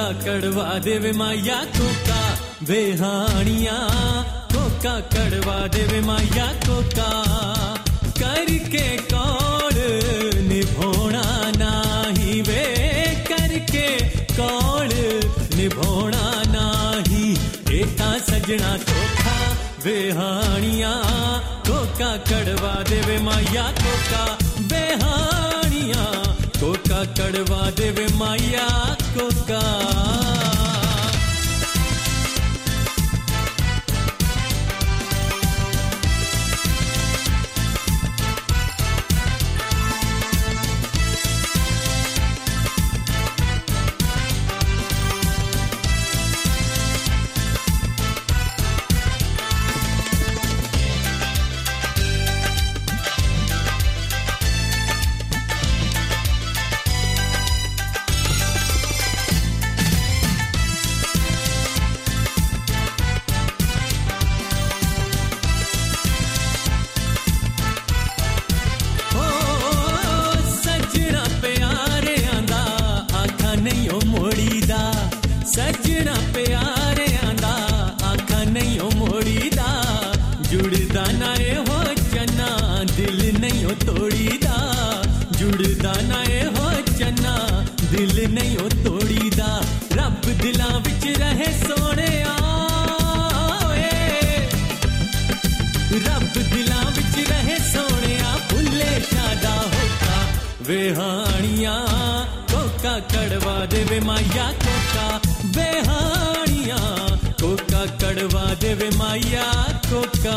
Coca कड़वा देवे माया Coca बेहानिया Coca कड़वा देवे माया कोका करके कौड़ निभोना नाही वे करके कौड़ निभोना नाही एता सजना कोका बेहानिया कोका कड़वा देवे माया कोका बेहानिया कोका कड़वा देवे माया कोका सजना प्यारे आंदा आखा नहीं हो मोड़ीदा जुड़दा ना ए हो चन्ना दिल नहीं हो तोड़ीदा जुड़दा ना ए हो चन्ना दिल नहीं हो तोड़ीदा रब दिलां विच रहे सोने रब दिलां विच रहे सोने भुले शादा होता वेहानिया कोका कड़वा देवे माया कोका बेहानिया कोका कड़वा देवे माया कोका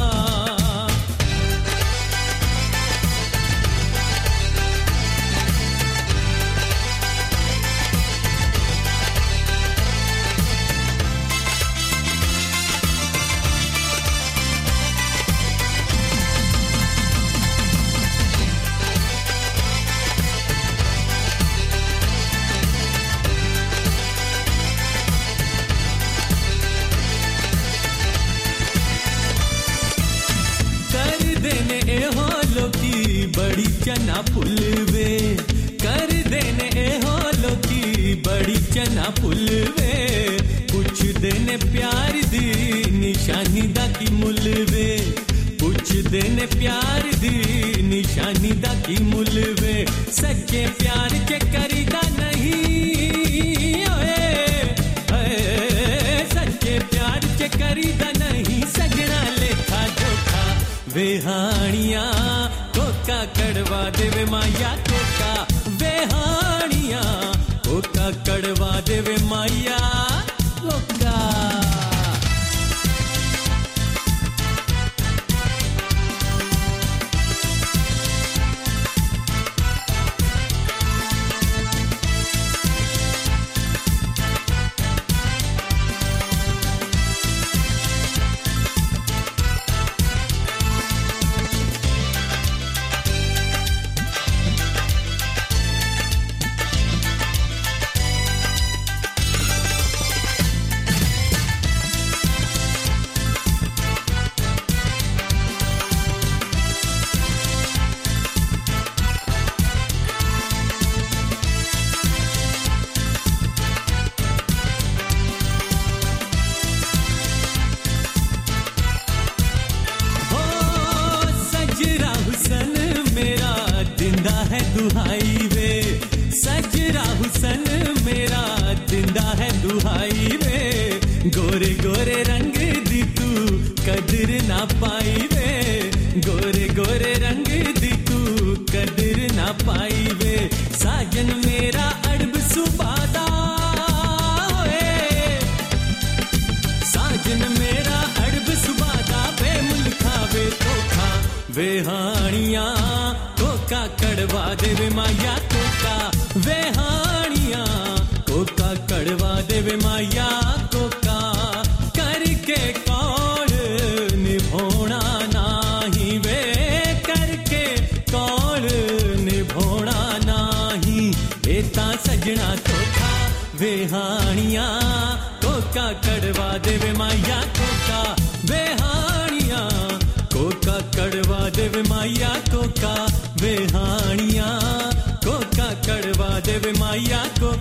बड़ी चना पुलवे कर देने ए हो लोकी बड़ी चना पुलवे कुछ देने प्यार दी निशानी दा की मुलवे कुछ देने प्यार दी निशानी दा की मुलवे सच्चे प्यार के करीदा नहीं सच्चे प्यार के करीदा नहीं सजना लेखा जोखा वेहानिया कोका कड़वा देवे माया कोका बेहानिया कोका कड़वा देवे माया कोका है दुहाई वे सजरा हुसन मेरा दिंदा है दुहाई वे गोरे गोरे रंग दी तू कदर ना पाई वे गोरे गोरे रंग दी तू कदर ना पाई वे साजन मेरा अड़ब सुबादा साजन मेरा अड़ब सुबादा बेमुल्खा वे तोखा वेहानिया कोका कड़वा देवे माया कोका वेहानिया कोका कड़वा देवे माया कोका करके कौड़ निभोना नाही वे करके कौड़ निभोना नाही एता सजना कोका वेहानिया कोका कड़वा देवे माया कोका वेहानिया कोका कड़वा देवे माया कोका वेहानिया कोका कड़वा देवे माया को